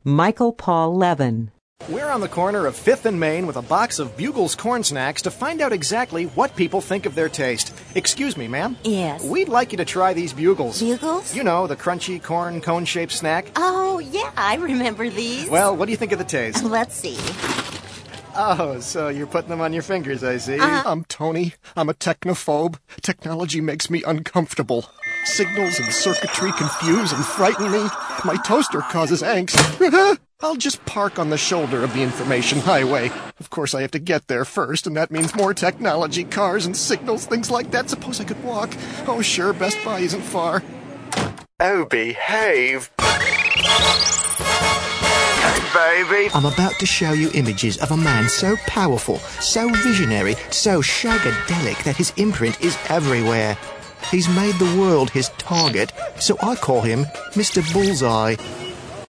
Michael Paul Levin. We're on the corner of 5th and Main with a box of Bugles corn snacks to find out exactly what people think of their taste. Excuse me, ma'am? Yes. We'd like you to try these Bugles. Bugles? You know, the crunchy corn cone-shaped snack. Oh, yeah, I remember these. Well, what do you think of the taste? Let's see. Oh, so you're putting them on your fingers, I see. I'm Tony. I'm a technophobe. Technology makes me uncomfortable. Signals and circuitry confuse and frighten me. My toaster causes angst. I'll just park on the shoulder of the information highway. Of course, I have to get there first, and that means more technology, cars and signals, things like that. Suppose I could walk. Oh, sure, Best Buy isn't far. Oh, behave. Baby. I'm about to show you images of a man so powerful, so visionary, so shagadelic that his imprint is everywhere. He's made the world his target, so I call him Mr. Bullseye.